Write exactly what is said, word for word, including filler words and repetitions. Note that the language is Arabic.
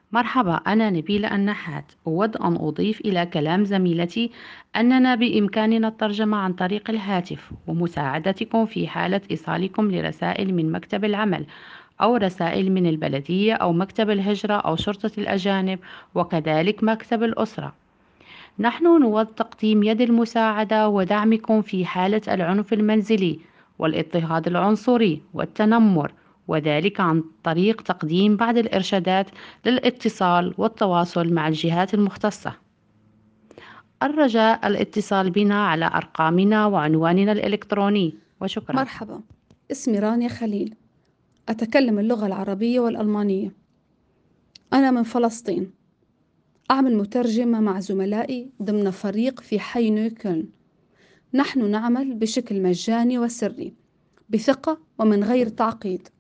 مرحبا، أنا نبيلة النحات. أود أن أضيف إلى كلام زميلتي أننا بإمكاننا الترجمة عن طريق الهاتف ومساعدتكم في حالة إيصالكم لرسائل من مكتب العمل أو رسائل من البلدية أو مكتب الهجرة أو شرطة الأجانب وكذلك مكتب الأسرة. نحن نود تقديم يد المساعدة ودعمكم في حالة العنف المنزلي والاضطهاد العنصري والتنمر، وذلك عن طريق تقديم بعض الإرشادات للاتصال والتواصل مع الجهات المختصة. الرجاء الاتصال بنا على أرقامنا وعنواننا الإلكتروني، وشكرا. مرحبا، اسمي رانيا خليل، أتكلم اللغة العربية والألمانية. أنا من فلسطين، أعمل مترجمة مع زملائي ضمن فريق في حي نيوكلن. نحن نعمل بشكل مجاني وسري، بثقة ومن غير تعقيد.